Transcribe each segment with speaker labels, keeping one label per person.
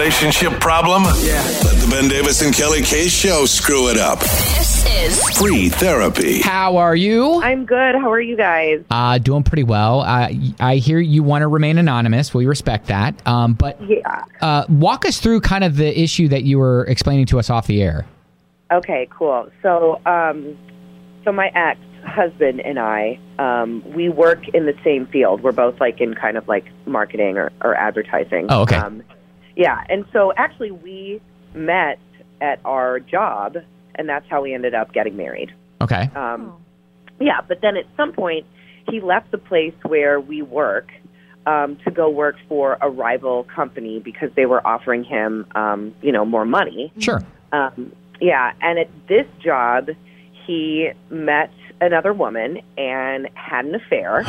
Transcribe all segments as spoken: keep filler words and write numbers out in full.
Speaker 1: relationship problem? Yeah. Let the Ben Davis and Kelly Case Show screw it up.
Speaker 2: This is
Speaker 1: Free therapy.
Speaker 3: How are you?
Speaker 4: I'm good. How are you guys?
Speaker 3: Uh, doing pretty well. Uh, I hear you want to remain anonymous. We respect that. Um, but
Speaker 4: Yeah.
Speaker 3: uh, walk us through kind of the issue that you were explaining to us off the air.
Speaker 4: Okay, cool. So, um, so my ex-husband and I, um, we work in the same field. We're both like in kind of like marketing or, or advertising.
Speaker 3: Oh, okay.
Speaker 4: Um, yeah, and so actually we met at our job, and that's how we ended up getting married.
Speaker 3: Okay.
Speaker 4: Um, yeah, but then at some point he left the place where we work um, to go work for a rival company because they were offering him, um, you know, more money.
Speaker 3: Sure.
Speaker 4: Um, yeah, and at this job, he met another woman and had an affair.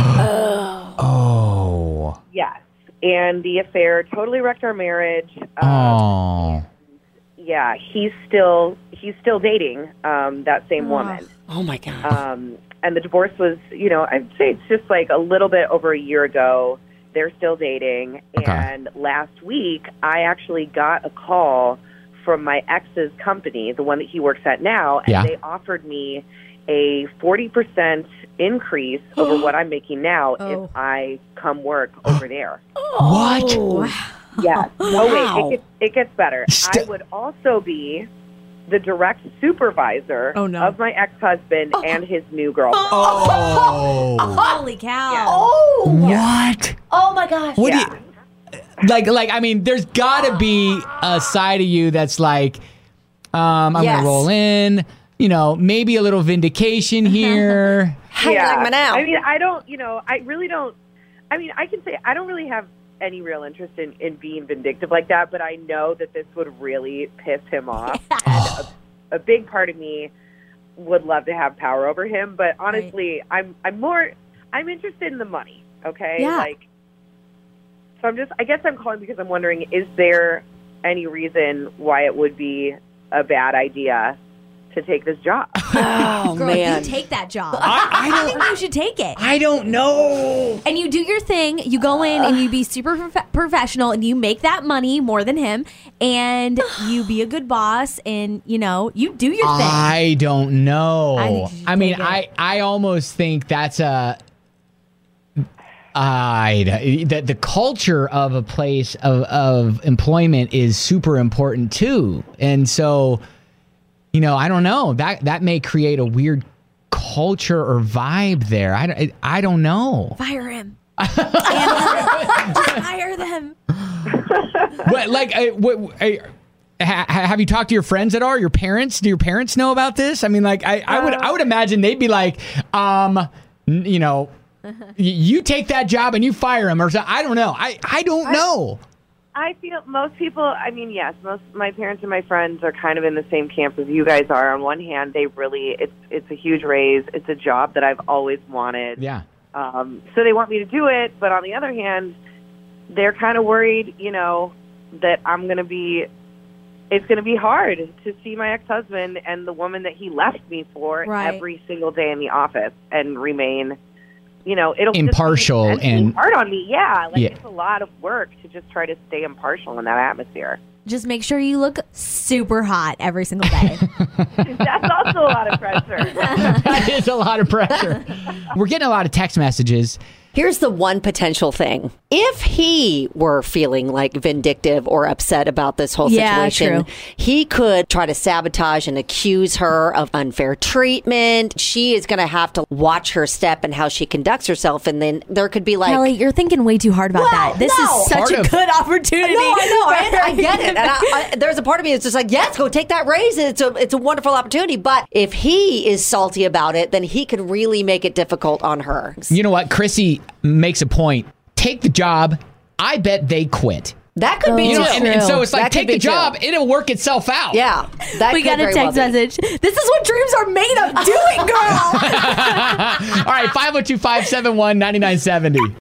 Speaker 3: Oh.
Speaker 4: Yes, and the affair totally wrecked our marriage. Um,
Speaker 3: Oh.
Speaker 4: Yeah, he's still he's still dating um, that same woman.
Speaker 5: Oh, my God.
Speaker 4: Um, and the divorce was, you know, I'd say it's just like a little bit over a year ago. They're still dating.
Speaker 3: Okay.
Speaker 4: And last week, I actually got a call from my ex's company, the one that he works at now, and
Speaker 3: Yeah.
Speaker 4: they offered me a forty percent increase over what I'm making now
Speaker 5: Oh.
Speaker 4: if I come work over there.
Speaker 3: What?
Speaker 4: Yes. Oh, wait,
Speaker 5: Wow.
Speaker 4: it gets, it gets better.
Speaker 3: St-
Speaker 4: I would also be the direct supervisor
Speaker 5: Oh, no.
Speaker 4: of my ex-husband and his new girlfriend.
Speaker 3: Oh.
Speaker 5: Holy cow.
Speaker 6: Oh,
Speaker 3: What?
Speaker 6: oh my gosh.
Speaker 3: What
Speaker 4: Yeah.
Speaker 3: do you... Like, like, I mean, there's got to be a side of you that's like, um, I'm
Speaker 6: Yes.
Speaker 3: going to roll in, you know, maybe a little vindication here.
Speaker 5: How you like me now?
Speaker 4: I mean, I don't, you know, I really don't, I mean, I can say I don't really have any real interest in, in being vindictive like that, but I know that this would really piss him off. And a, a big part of me would love to have power over him, but honestly, I'm I'm more, I'm interested in the money, okay?
Speaker 5: Yeah.
Speaker 4: Like, so I'm just, I guess I'm calling because I'm wondering, is there any reason why it would be a bad idea to take this job?
Speaker 5: Oh,
Speaker 6: Girl,
Speaker 5: man.
Speaker 6: you take that job.
Speaker 3: I- I don't-
Speaker 6: think you should take it.
Speaker 3: I don't know.
Speaker 6: And you do your thing. You go in and you be super prof- professional and you make that money more than him. And you be a good boss and, you know, you do your thing.
Speaker 3: I don't know.
Speaker 6: I
Speaker 3: I,
Speaker 6: think you should
Speaker 3: mean,
Speaker 6: take
Speaker 3: I, I almost think that's a. I that the culture of a place of, of employment is super important too, and so, you know, I don't know, that that may create a weird culture or vibe there. I, I, I don't know.
Speaker 6: Fire him. Just fire them.
Speaker 3: What, like, uh, what, uh, ha, have you talked to your friends at all? Your parents? Do your parents know about this? I mean, like, I, I would I would imagine they'd be like, um, n- you know. Y- You take that job and you fire him, or so, I don't know. I, I don't know.
Speaker 4: I feel most people, I mean, yes, most my parents and my friends are kind of in the same camp as you guys are. On one hand, they really, it's it's a huge raise. It's a job that I've always wanted.
Speaker 3: Yeah.
Speaker 4: Um, so they want me to do it. But on the other hand, they're kind of worried, you know, that I'm going to be, it's going to be hard to see my ex-husband and the woman that he left me for
Speaker 6: Right.
Speaker 4: every single day in the office and remain, you know, it'll just be
Speaker 3: Impartial
Speaker 4: mentally
Speaker 3: and-
Speaker 4: hard on me. Yeah, like
Speaker 3: Yeah.
Speaker 4: it's a lot of work to just try to stay impartial in that atmosphere.
Speaker 6: Just make sure you look super hot every single day.
Speaker 4: That's also a lot of pressure.
Speaker 3: That is a lot of pressure. We're getting a lot of text messages.
Speaker 5: Here's the one potential thing. If he were feeling like vindictive or upset about this whole
Speaker 6: Yeah,
Speaker 5: situation,
Speaker 6: true.
Speaker 5: he could try to sabotage and accuse her of unfair treatment. She is going to have to watch her step and how she conducts herself. And then there could be like,
Speaker 6: Kelly, you're thinking way too hard about
Speaker 5: Well,
Speaker 6: that. This
Speaker 5: no.
Speaker 6: is such
Speaker 3: Part
Speaker 6: a
Speaker 3: of-
Speaker 6: good opportunity.
Speaker 5: No, I know. I, I get it. And I, I, there's a part of me that's just like, yes, go take that raise. It's a it's a wonderful opportunity. But if he is salty about it, then he could really make it difficult on her.
Speaker 3: You know what? Chrissy makes a point. Take the job. I bet they quit.
Speaker 5: That could be
Speaker 3: You know,
Speaker 5: too.
Speaker 3: and, and so it's like,
Speaker 5: That could
Speaker 3: take
Speaker 5: be
Speaker 3: the job.
Speaker 5: too.
Speaker 3: It'll work itself out.
Speaker 5: Yeah, that
Speaker 6: We
Speaker 5: could
Speaker 6: got a
Speaker 5: very
Speaker 6: text
Speaker 5: well be.
Speaker 6: message. This is what dreams are made of doing, girl.
Speaker 3: All right, five oh two, five seven one, nine nine seven oh.